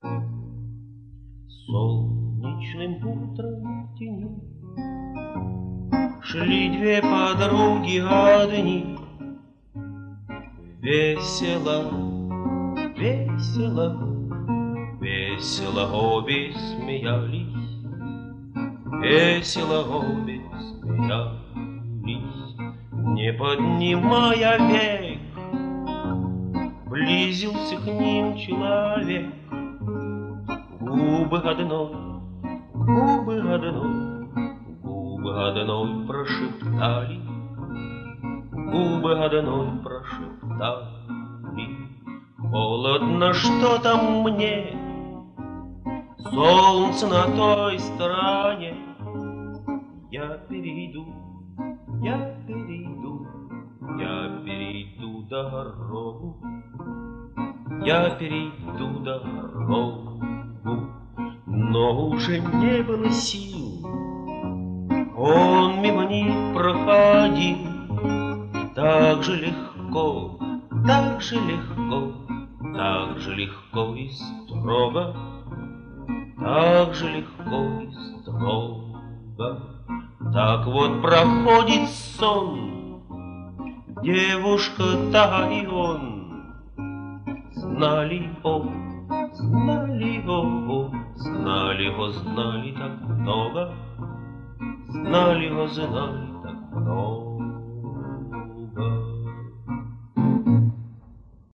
Солнечным утром в тени шли две подруги одни. Весело, весело, весело обе смеялись, весело обе смеялись, не поднимая век. Близился к ним человек, губы одной, губы одной, губы одной прошептали, губы одной прошептали. Холодно что-то мне, солнце на той стороне. Я перейду, я перейду, я перейду дорогу, я перейду дорогу. Но уже не было сил, он мимо них проходил. Так же легко, так же легко, так же легко и строго, так же легко и строго. Так вот проходит сон, девушка та и он. Знали его, знали его, знали его, знали так много, знали его, знали так много.